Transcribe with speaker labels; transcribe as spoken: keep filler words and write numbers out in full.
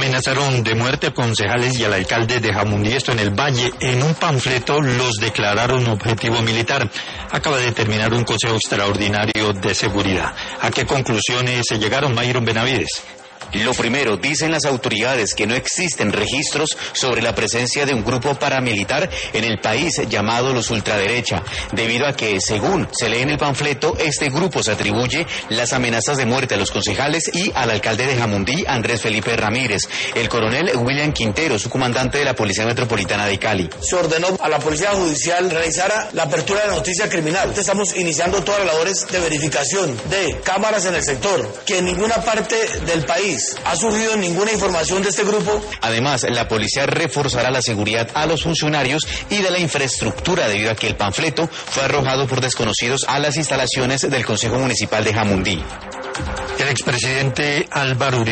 Speaker 1: Amenazaron de muerte a concejales y al alcalde de Jamundí, esto en el Valle. En un panfleto los declararon objetivo militar. Acaba de terminar un consejo extraordinario de seguridad. ¿A qué conclusiones se llegaron, Mayron Benavides?
Speaker 2: Lo primero, dicen las autoridades que no existen registros sobre la presencia de un grupo paramilitar en el país llamado los ultraderecha, debido a que, según se lee en el panfleto, este grupo se atribuye las amenazas de muerte a los concejales y al alcalde de Jamundí, Andrés Felipe Ramírez. El coronel William Quintero, su comandante de la Policía Metropolitana de Cali.
Speaker 3: Se ordenó a la Policía Judicial realizara la apertura de la noticia criminal. Estamos iniciando todas las labores de verificación de cámaras en el sector, que en ninguna parte del país ha surgido ninguna información de este grupo.
Speaker 2: Además, la policía reforzará la seguridad a los funcionarios y de la infraestructura debido a que el panfleto fue arrojado por desconocidos a las instalaciones del Consejo Municipal de Jamundí.
Speaker 1: El expresidente Álvaro Uribe